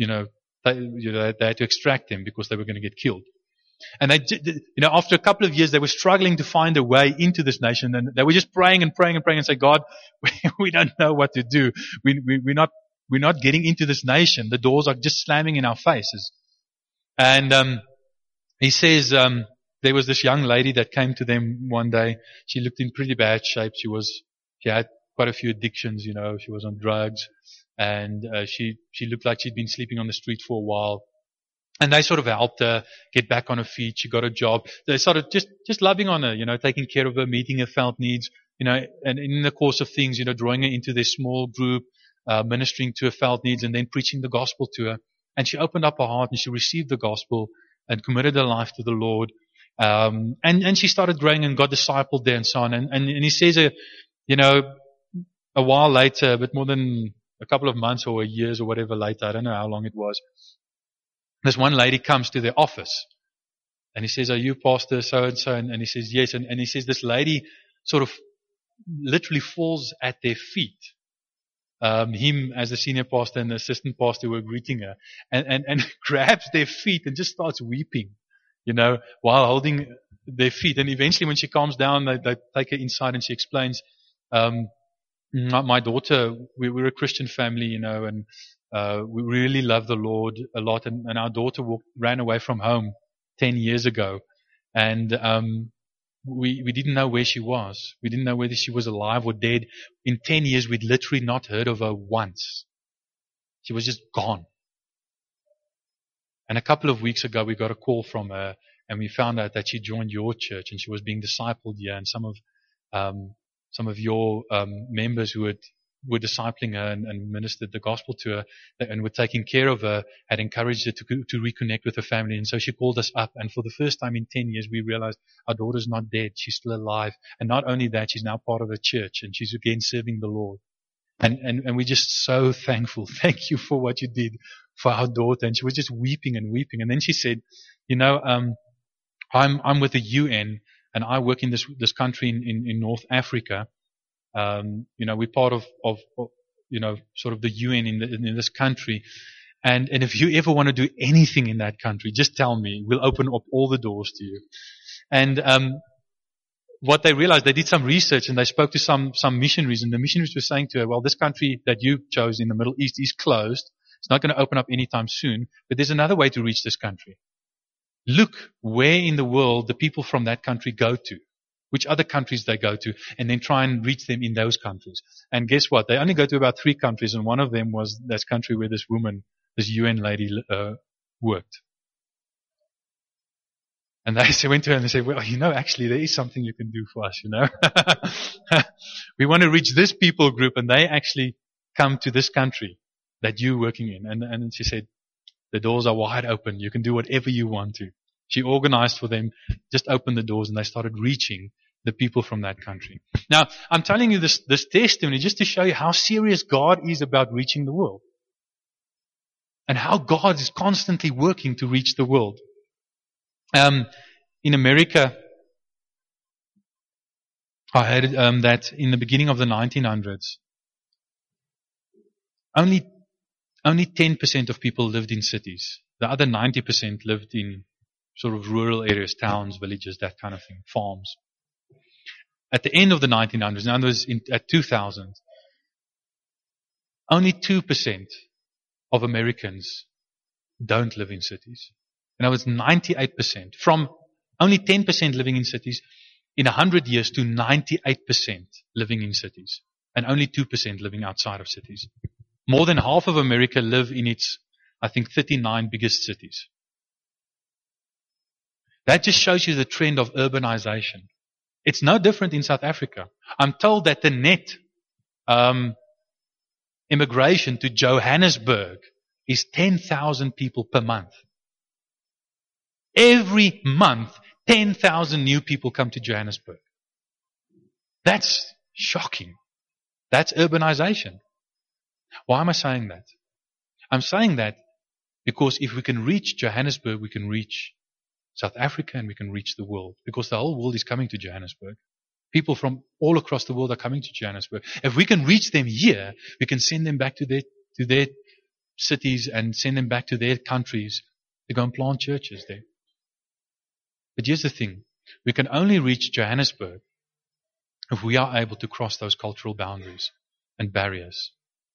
they had to extract them because they were going to get killed. And they, after a couple of years, they were struggling to find a way into this nation, and they were just praying and praying and praying and say, God, we don't know what to do. We're not getting into this nation. The doors are just slamming in our faces. And he says there was this young lady that came to them one day. She looked in pretty bad shape. She had quite a few addictions. She was on drugs, and she looked like she'd been sleeping on the street for a while. And they sort of helped her get back on her feet. She got a job. They started just loving on her, taking care of her, meeting her felt needs, and in the course of things, drawing her into their small group, ministering to her felt needs, and then preaching the gospel to her. And she opened up her heart and she received the gospel and committed her life to the Lord. And she started growing and got discipled there and so on. And he says, a while later, a bit more than a couple of months or years or whatever later, I don't know how long it was, this one lady comes to their office and he says, are you pastor so-and-so? And he says, yes. And he says, this lady sort of literally falls at their feet. Him as the senior pastor and the assistant pastor were greeting her and grabs their feet and just starts weeping, while holding their feet. And eventually when she calms down, they take her inside and she explains, my daughter, we're a Christian family, and we really love the Lord a lot, and our daughter ran away from home 10 years ago, and we didn't know where she was. We didn't know whether she was alive or dead. In 10 years, we'd literally not heard of her once. She was just gone. And a couple of weeks ago, we got a call from her, and we found out that she joined your church and she was being discipled here, and some of your members who were discipling her and ministered the gospel to her and were taking care of her had encouraged her to reconnect with her family. And so she called us up, and for the first time in 10 years we realized our daughter's not dead, she's still alive. And not only that, she's now part of a church and she's again serving the Lord. And we're just so thankful. Thank you for what you did for our daughter. And she was just weeping and weeping. And then she said, I'm with the UN and I work in this country in North Africa. We're part of sort of the UN in this country. And if you ever want to do anything in that country, just tell me. We'll open up all the doors to you. And what they realized, they did some research and they spoke to some missionaries, and the missionaries were saying to her, well, this country that you chose in the Middle East is closed. It's not going to open up anytime soon, but there's another way to reach this country. Look where in the world the people from that country go to, which other countries they go to, and then try and reach them in those countries. And guess what? They only go to about 3 countries, and one of them was this country where this woman, this UN lady, worked. And they went to her and they said, well, actually there is something you can do for us, We want to reach this people group, and they actually come to this country that you're working in. And she said, the doors are wide open. You can do whatever you want to. She organized for them, just opened the doors, and they started reaching the people from that country. Now, I'm telling you this testimony just to show you how serious God is about reaching the world. And how God is constantly working to reach the world. In America, I heard that in the beginning of the 1900s, only 10% of people lived in cities. The other 90% lived in sort of rural areas, towns, villages, that kind of thing, farms. At the end of the 1900s, in other words, at 2000, only 2% of Americans don't live in cities. In other words, 98%. From only 10% living in cities, in 100 years to 98% living in cities. And only 2% living outside of cities. More than half of America live in its, I think, 39 biggest cities. That just shows you the trend of urbanization. It's no different in South Africa. I'm told that the net immigration to Johannesburg is 10,000 people per month. Every month, 10,000 new people come to Johannesburg. That's shocking. That's urbanization. Why am I saying that? I'm saying that because if we can reach Johannesburg, we can reach South Africa and we can reach the world. Because the whole world is coming to Johannesburg. People from all across the world are coming to Johannesburg. If we can reach them here, we can send them back to their cities and send them back to their countries to go and plant churches there. But here's the thing. We can only reach Johannesburg if we are able to cross those cultural boundaries and barriers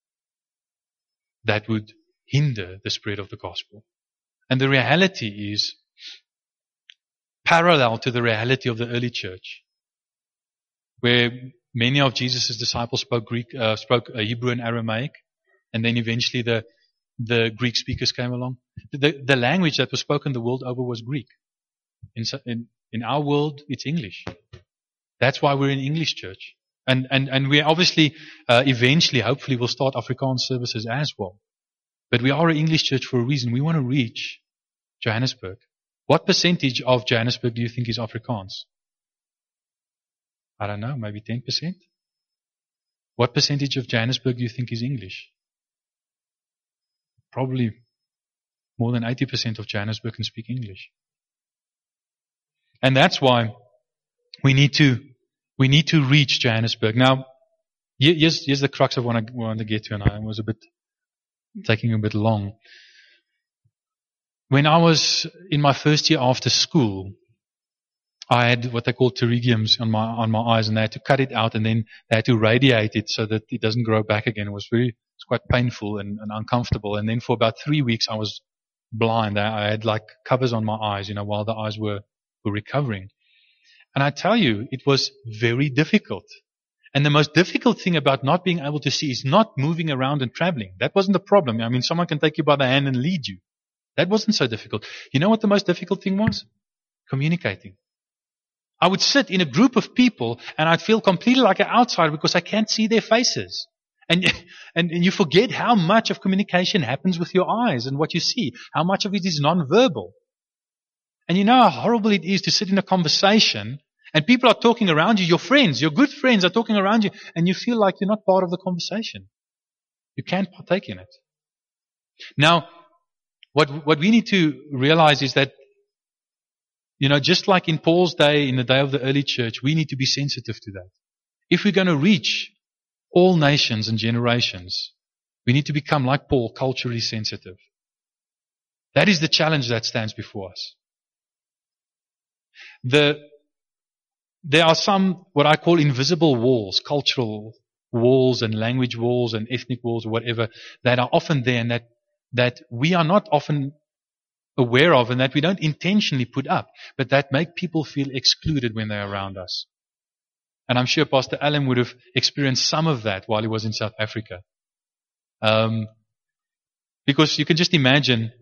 that would hinder the spread of the gospel. And the reality is parallel to the reality of the early church, where many of Jesus' disciples spoke Hebrew and Aramaic, and then eventually the Greek speakers came along. The language that was spoken the world over was Greek. In our world, it's English. That's why we're an English church. And we obviously, eventually, hopefully, will start Afrikaans services as well. But we are an English church for a reason. We want to reach Johannesburg. What percentage of Johannesburg do you think is Afrikaans? I don't know, maybe 10%? What percentage of Johannesburg do you think is English? Probably more than 80% of Johannesburg can speak English. And that's why we need to reach Johannesburg. Now, here's the crux of what I want to get to, and I was taking a bit long. When I was in my first year after school, I had what they call pterygiums on my eyes, and they had to cut it out, and then they had to radiate it so that it doesn't grow back again. It's quite painful and uncomfortable. And then for about 3 weeks, I was blind. I had like covers on my eyes, while the eyes were recovering. And I tell you, it was very difficult. And the most difficult thing about not being able to see is not moving around and traveling. That wasn't the problem. I mean, someone can take you by the hand and lead you. That wasn't so difficult. You know what the most difficult thing was? communicating. I would sit in a group of people and I'd feel completely like an outsider because I can't see their faces. And you forget how much of communication happens with your eyes and what you see. How much of it is non-verbal. And you know how horrible it is to sit in a conversation and people are talking around you, your friends, your good friends are talking around you, and you feel like you're not part of the conversation. You can't partake in it. Now, what we need to realize is that, just like in Paul's day, in the day of the early church, we need to be sensitive to that. If we're going to reach all nations and generations, we need to become, like Paul, culturally sensitive. That is the challenge that stands before us. There are some, what I call invisible walls, cultural walls and language walls and ethnic walls or whatever, that are often there and that we are not often aware of and that we don't intentionally put up, but that make people feel excluded when they're around us. And I'm sure Pastor Alan would have experienced some of that while he was in South Africa. Because you can just imagine,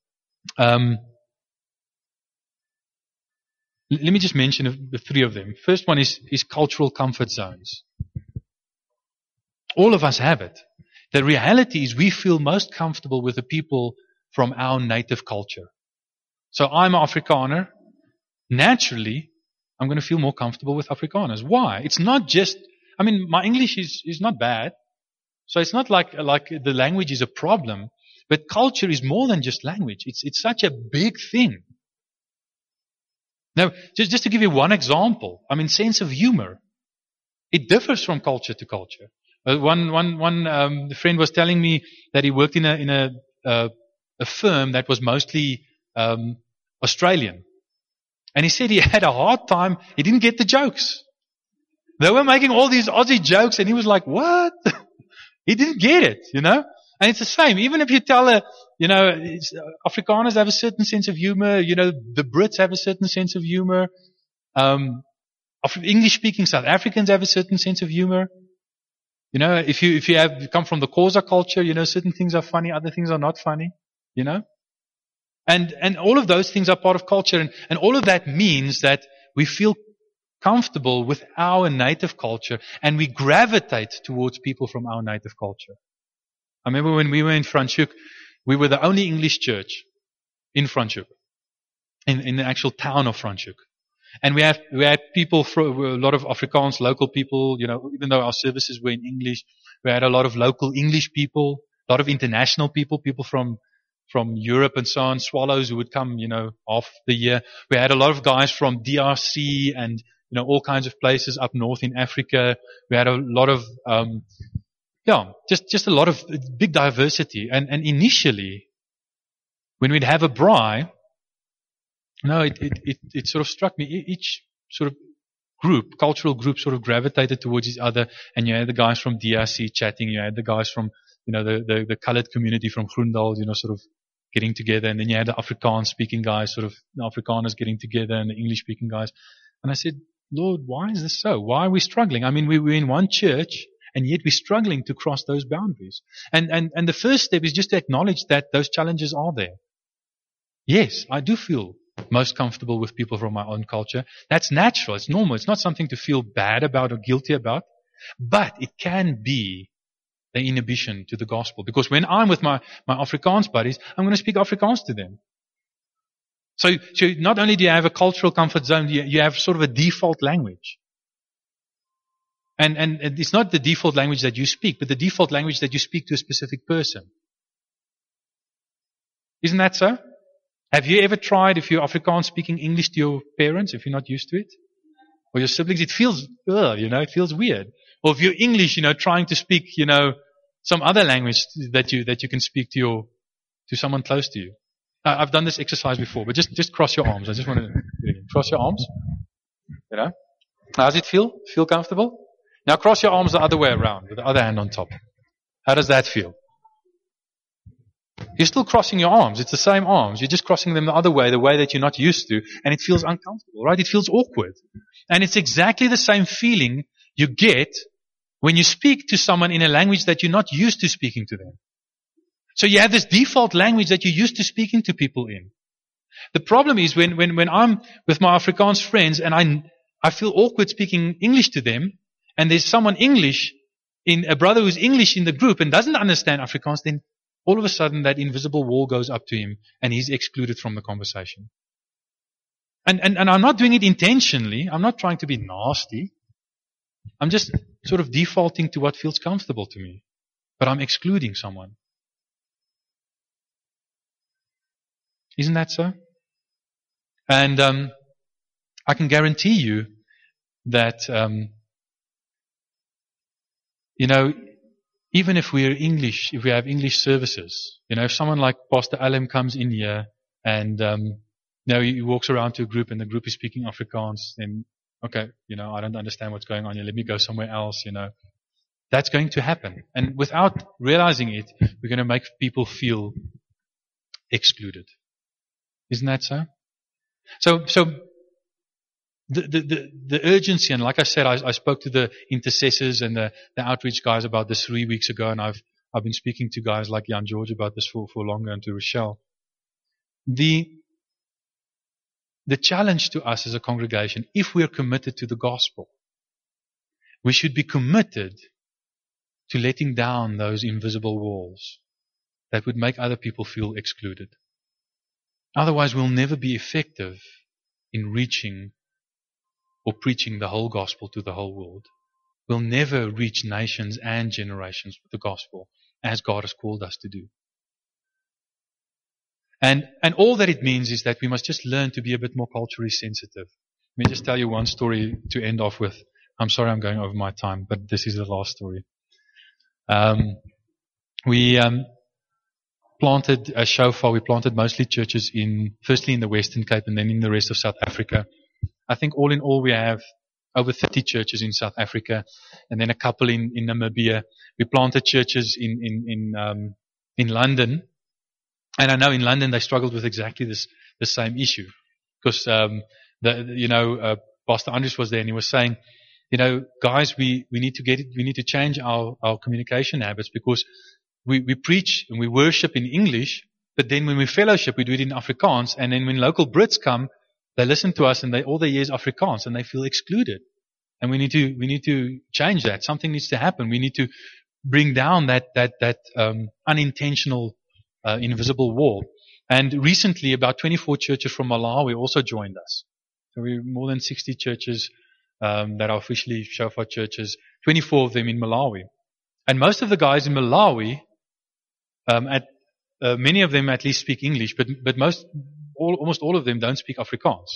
let me just mention the three of them. First one is cultural comfort zones. All of us have it. The reality is we feel most comfortable with the people from our native culture. So I'm an Afrikaner. Naturally, I'm going to feel more comfortable with Afrikaners. Why? It's not just, my English is not bad. So it's not like the language is a problem. But culture is more than just language. It's such a big thing. Now, just to give you one example, sense of humor. It differs from culture to culture. One friend was telling me that he worked in a firm that was mostly Australian. And he said he had a hard time. He didn't get the jokes. They were making all these Aussie jokes and he was like, what? He didn't get it, And it's the same. Even if you tell Afrikaners have a certain sense of humor, the Brits have a certain sense of humor. English-speaking South Africans have a certain sense of humor. If you come from the Xhosa culture, certain things are funny, other things are not funny, And all of those things are part of culture. And all of that means that we feel comfortable with our native culture and we gravitate towards people from our native culture. I remember when we were in Franschhoek, we were the only English church in Franschhoek, in the actual town of Franschhoek. And we had people, a lot of Afrikaans local people, even though our services were in English, we had a lot of local English people, a lot of international people from Europe and so on, swallows who would come, half the year. We had a lot of guys from DRC and, all kinds of places up north in Africa. We had a lot of, just a lot of big diversity. And initially, when we'd have a braai, it sort of struck me. Each sort of cultural group sort of gravitated towards each other. And you had the guys from DRC chatting. You had the guys from, the colored community from Groendal, sort of getting together. And then you had the Afrikaans speaking guys, sort of the Afrikaners getting together and the English speaking guys. And I said, Lord, why is this so? Why are we struggling? We were in one church and yet we're struggling to cross those boundaries. And the first step is just to acknowledge that those challenges are there. Yes, I do feel most comfortable with people from my own culture. That's natural. It's normal. It's not something to feel bad about or guilty about. But it can be the inhibition to the gospel. Because when I'm with my Afrikaans buddies, I'm going to speak Afrikaans to them. So not only do you have a cultural comfort zone, you have sort of a default language. And it's not the default language that you speak, but the default language that you speak to a specific person. Isn't that so? Have you ever tried, if you're Afrikaans, speaking English to your parents, if you're not used to it? Or your siblings? It feels, it feels weird. Or if you're English, trying to speak, some other language that you can speak to someone close to you. I've done this exercise before, but just cross your arms. I just want to cross your arms. How does it feel? Feel comfortable? Now cross your arms the other way around, with the other hand on top. How does that feel? You're still crossing your arms. It's the same arms. You're just crossing them the other way, the way that you're not used to, and it feels uncomfortable, right? It feels awkward. And it's exactly the same feeling you get when you speak to someone in a language that you're not used to speaking to them. So you have this default language that you're used to speaking to people in. The problem is when I'm with my Afrikaans friends and I feel awkward speaking English to them, and there's someone a brother who's English in the group and doesn't understand Afrikaans, then all of a sudden that invisible wall goes up to him and he's excluded from the conversation. And I'm not doing it intentionally. I'm not trying to be nasty. I'm just sort of defaulting to what feels comfortable to me. But I'm excluding someone. Isn't that so? And I can guarantee you that, even if we're English, if we have English services, if someone like Pastor Alem comes in here and, he walks around to a group and the group is speaking Afrikaans, then, okay, I don't understand what's going on here. Let me go somewhere else, That's going to happen. And without realizing it, we're going to make people feel excluded. Isn't that so? So the urgency, and like I said, I spoke to the intercessors and the outreach guys about this 3 weeks ago, and I've been speaking to guys like Jan George about this for longer, and to Rochelle. The challenge to us as a congregation, if we are committed to the gospel, we should be committed to letting down those invisible walls that would make other people feel excluded. Otherwise, we'll never be effective in reaching or preaching the whole gospel to the whole world. We'll never reach nations and generations with the gospel as God has called us to do. And all that it means is that we must just learn to be a bit more culturally sensitive. Let me just tell you one story to end off with. I'm sorry I'm going over my time, but this is the last story. We planted a shofar. We planted mostly churches firstly in the Western Cape and then in the rest of South Africa. I think all in all we have over 30 churches in South Africa and then a couple in Namibia. We planted churches in London. And I know in London they struggled with exactly the same issue. Because, Pastor Andres was there and he was saying, guys, we need to change our communication habits, because we preach and we worship in English, but then when we fellowship, we do it in Afrikaans, and then when local Brits come, they listen to us and all they hear is Afrikaans and they feel excluded. And we need to change that. Something needs to happen. We need to bring down that unintentional invisible wall. And recently, about 24 churches from Malawi also joined us. So we're more than 60 churches that are officially shofar churches, 24 of them in Malawi. And most of the guys in Malawi, many of them at least speak English, but almost all of them don't speak Afrikaans.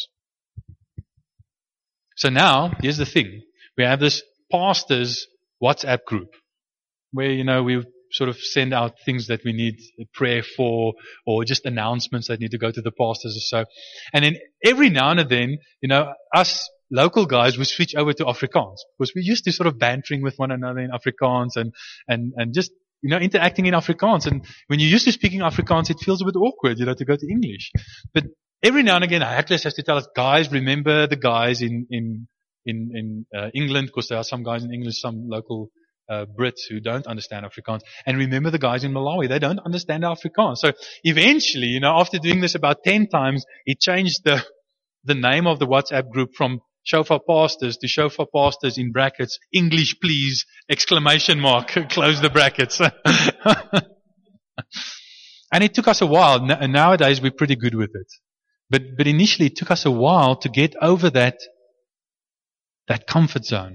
So now, here's the thing. We have this pastors WhatsApp group where, we sort of send out things that we need prayer for, or just announcements that need to go to the pastors or so. And then every now and then, us local guys will switch over to Afrikaans, because we're used to sort of bantering with one another in Afrikaans and just, interacting in Afrikaans. And when you're used to speaking Afrikaans, it feels a bit awkward, to go to English. But every now and again, Hercules has to tell us, guys, remember the guys in England, because there are some guys in England, some local Brits who don't understand Afrikaans. And remember the guys in Malawi, they don't understand Afrikaans. So eventually, after doing this about 10 times, he changed the name of the WhatsApp group from Shofar Pastors to Shofar Pastors in brackets, English please, ! Close the brackets. And it took us a while. And nowadays we're pretty good with it. But initially it took us a while to get over that comfort zone.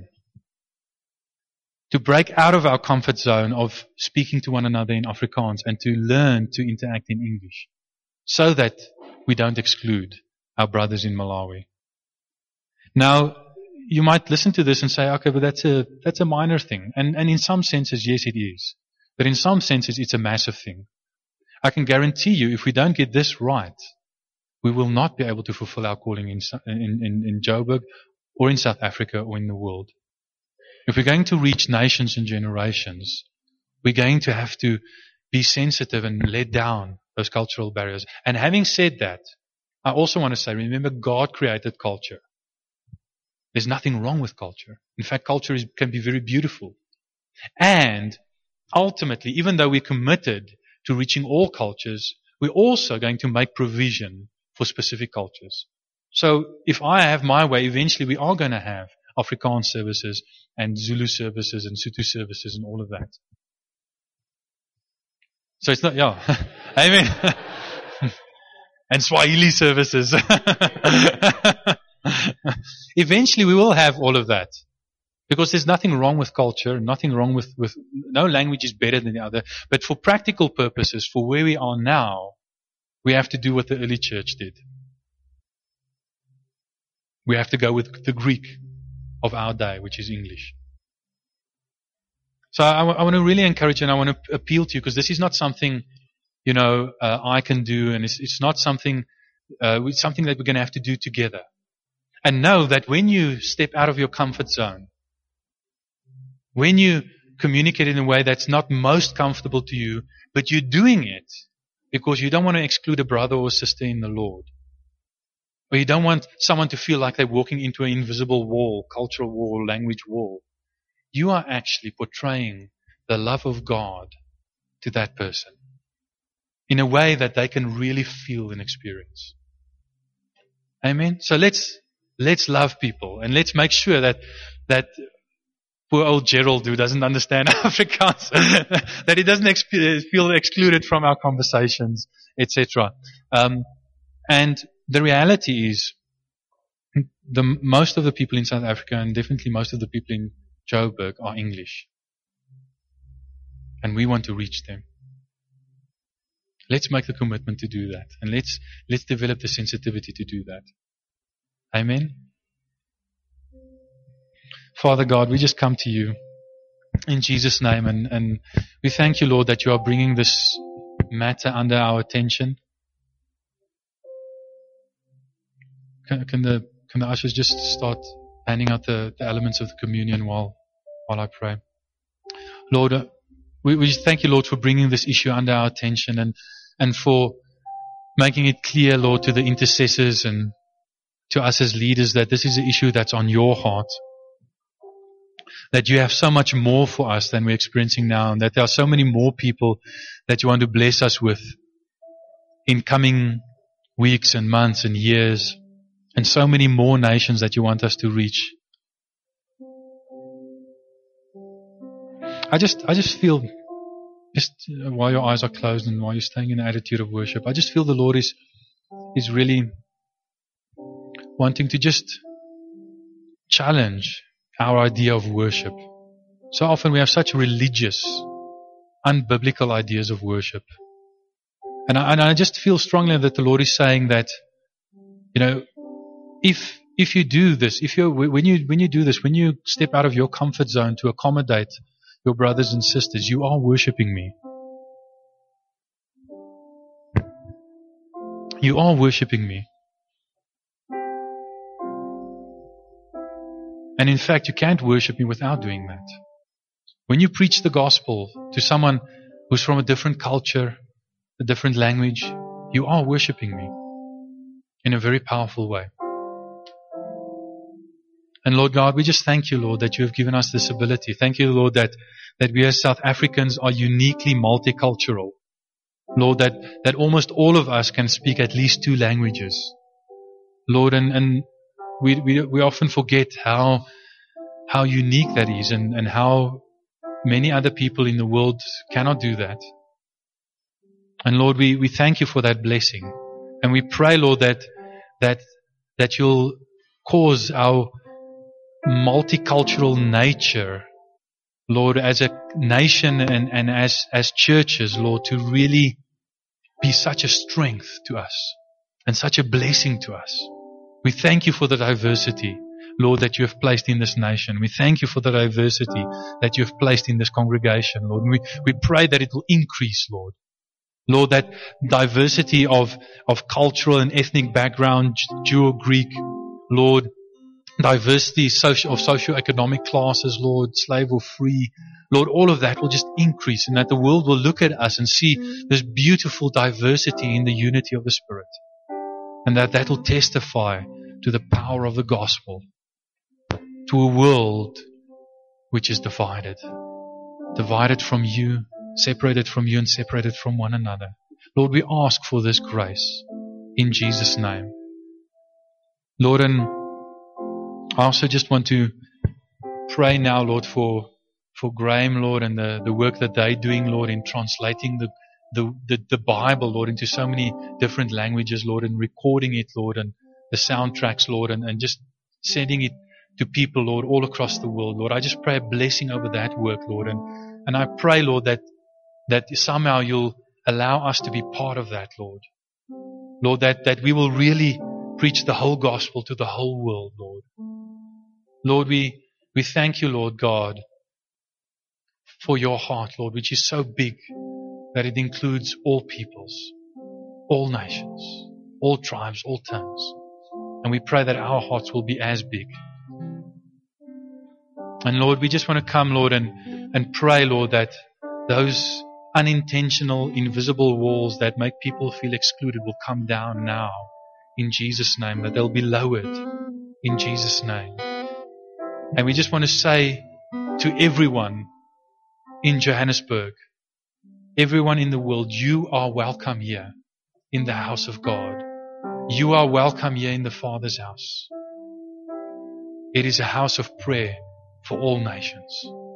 To break out of our comfort zone of speaking to one another in Afrikaans and to learn to interact in English, so that we don't exclude our brothers in Malawi. Now, you might listen to this and say, okay, but that's a minor thing. And in some senses, yes, it is. But in some senses, it's a massive thing. I can guarantee you, if we don't get this right, we will not be able to fulfill our calling in Joburg or in South Africa or in the world. If we're going to reach nations and generations, we're going to have to be sensitive and let down those cultural barriers. And having said that, I also want to say, remember, God created culture. There's nothing wrong with culture. In fact, culture can be very beautiful. And ultimately, even though we're committed to reaching all cultures, we're also going to make provision for specific cultures. So if I have my way, eventually we are going to have Afrikaans services and Zulu services and Sotho services and all of that. So it's not, yeah. Amen. And Swahili services. Eventually we will have all of that. Because there's nothing wrong with culture, nothing wrong with no language is better than the other. But for practical purposes, for where we are now, we have to do what the early church did. We have to go with the Greek of our day, which is English. So I want to really encourage you and I want to appeal to you because this is not something, I can do, and it's not something, it's something that we're going to have to do together. And know that when you step out of your comfort zone, when you communicate in a way that's not most comfortable to you, but you're doing it because you don't want to exclude a brother or sister in the Lord, or you don't want someone to feel like they're walking into an invisible wall, cultural wall, language wall, you are actually portraying the love of God to that person in a way that they can really feel and experience. Amen? So let's love people and let's make sure that poor old Gerald who doesn't understand Afrikaans, that he doesn't feel excluded from our conversations, etc. And the reality is, most of the people in South Africa and definitely most of the people in Joburg are English. And we want to reach them. Let's make the commitment to do that. And let's develop the sensitivity to do that. Amen? Father God, we just come to you in Jesus' name and we thank you, Lord, that you are bringing this matter under our attention. Can the ushers just start handing out the elements of the communion while I pray? Lord, we just thank you, Lord, for bringing this issue under our attention and for making it clear, Lord, to the intercessors and to us as leaders that this is an issue that's on your heart. That you have so much more for us than we're experiencing now, and that there are so many more people that you want to bless us with in coming weeks and months and years, and so many more nations that you want us to reach. I just feel, while your eyes are closed and while you're staying in an attitude of worship, I just feel the Lord is really wanting to just challenge our idea of worship. So often we have such religious, unbiblical ideas of worship. And I just feel strongly that the Lord is saying that, if you do this, when you do this, when you step out of your comfort zone to accommodate your brothers and sisters, you are worshiping me. You are worshiping me. And in fact, you can't worship me without doing that. When you preach the gospel to someone who's from a different culture, a different language, you are worshiping me in a very powerful way. And Lord God, we just thank you, Lord, that you have given us this ability. Thank you, Lord, that we as South Africans are uniquely multicultural. Lord, that almost all of us can speak at least 2 languages. Lord, and we often forget how unique that is and how many other people in the world cannot do that. And Lord, we thank you for that blessing. And we pray, Lord, that you'll cause our multicultural nature, Lord, as a nation and as churches, Lord, to really be such a strength to us and such a blessing to us. We thank you for the diversity, Lord, that you have placed in this nation. We thank you for the diversity that you have placed in this congregation, Lord. And we pray that it will increase, Lord. Lord, that diversity of cultural and ethnic background, Jew or Greek, Lord, diversity of socio-economic classes, Lord, slave or free, Lord, all of that will just increase, and that the world will look at us and see this beautiful diversity in the unity of the Spirit. And that will testify to the power of the gospel to a world which is divided from you, separated from you and separated from one another. Lord, we ask for this grace in Jesus' name. Lord, and I also just want to pray now, Lord, for Graham, Lord, and the work that they're doing, Lord, in translating the Bible, Lord, into so many different languages, Lord, and recording it, Lord, and the soundtracks, Lord, and just sending it to people, Lord, all across the world, Lord. I just pray a blessing over that work, Lord, and I pray, Lord, that somehow you'll allow us to be part of that, Lord. Lord, that we will really preach the whole gospel to the whole world, Lord. Lord, we thank you, Lord God, for your heart, Lord, which is so big that it includes all peoples, all nations, all tribes, all tongues. And we pray that our hearts will be as big. And Lord, we just want to come, Lord, and pray, Lord, that those unintentional, invisible walls that make people feel excluded will come down now in Jesus' name, that they'll be lowered in Jesus' name. And we just want to say to everyone in Johannesburg, everyone in the world, you are welcome here in the house of God. You are welcome here in the Father's house. It is a house of prayer for all nations.